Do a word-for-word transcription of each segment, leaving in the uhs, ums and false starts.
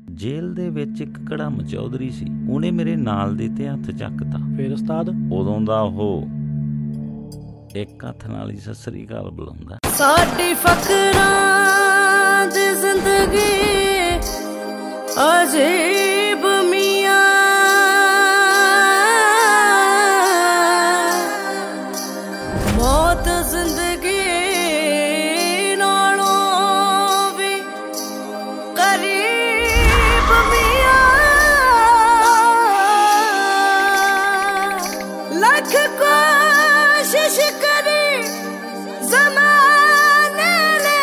ਜੇਲ੍ਹ ਦੇ ਵਿੱਚ ਇੱਕ ਕੜਮ ਚੌਧਰੀ ਸੀ, ਉਹਨੇ ਮੇਰੇ ਨਾਲ ਦੇ ਤੇ ਹੱਥ ਚੱਕਤਾ। ਫਿਰ ਉਸਤਾਦ ਉਦੋਂ ਦਾ ਉਹ ਇੱਕ ਹੱਥ ਨਾਲ ਹੀ ਸਤਿ ਸ੍ਰੀ ਅਕਾਲ ਬੁਲਾਉਂਦਾ। ਸਾਡੀ ਫਕਰਾਂ ਦੀ ਜ਼ਿੰਦਗੀ ਅਜੀਬ ਮੀਆਂ, ਮੌਤ ਜ਼ਿੰਦਗੀ ਨਾਲੋਂ ਵੀ ਕਰੀਬ ਮੀਆਂ। ਲੱਖ ਕੋਸ਼ਿਸ਼ ਕਰੀ ਜ਼ਮਾਨੇ ਨੇ,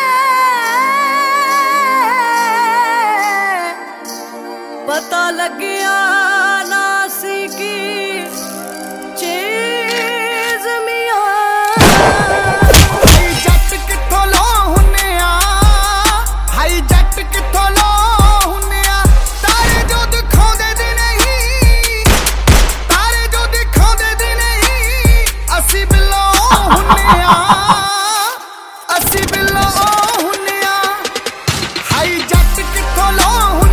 ਪਤਾ ਲੱਗਿਆ ਨਾ ਸੀ ਕੀ ਚੀਜ਼ ਮੀਆਂ। ਹਾਈ ਜੱਟ ਕਿੱਥੋਂ ਲੋ ਹੁੰਨੇ ਆ, ਹਾਈ ਜੱਟ ਕਿੱਥੋਂ ਲੋ ਹੁੰਨੇ ਆ। ਤਾਰੇ ਜੋ ਦਿਖਾਉਂਦੇ ਦੀ ਨਹੀਂ, ਤਾਰੇ ਜੋ ਦਿਖਾਉਂਦੇ ਦੀ ਨਹੀਂ। ਅਸੀਂ ਬਿੱਲੋ ਹੁੰਨੇ ਆ, ਅਸੀਂ ਬਿੱਲੋ ਹੁੰਨੇ ਆ। ਹਾਈ ਜੱਟ ਕਿੱਥੋਂ ਲੋ